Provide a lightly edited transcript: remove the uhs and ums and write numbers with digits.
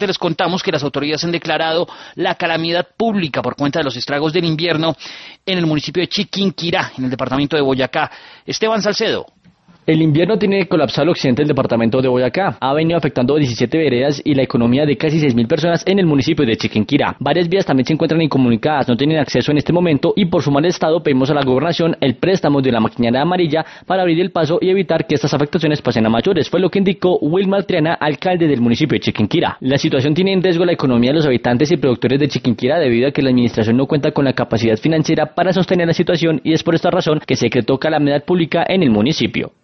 parte les contamos que las autoridades han declarado la calamidad pública por cuenta de los estragos del invierno en el municipio de Chiquinquirá, en el departamento de Boyacá. Esteban Salcedo. El invierno tiene colapsado el occidente del departamento de Boyacá. Ha venido afectando 17 veredas y la economía de casi 6.000 personas en el municipio de Chiquinquirá. Varias vías también se encuentran incomunicadas, no tienen acceso en este momento y por su mal estado pedimos a la gobernación el préstamo de la maquinaria amarilla para abrir el paso y evitar que estas afectaciones pasen a mayores. Fue lo que indicó Wilmar Triana, alcalde del municipio de Chiquinquirá. La situación tiene en riesgo la economía de los habitantes y productores de Chiquinquirá debido a que la administración no cuenta con la capacidad financiera para sostener la situación y es por esta razón que se decretó calamidad pública en el municipio.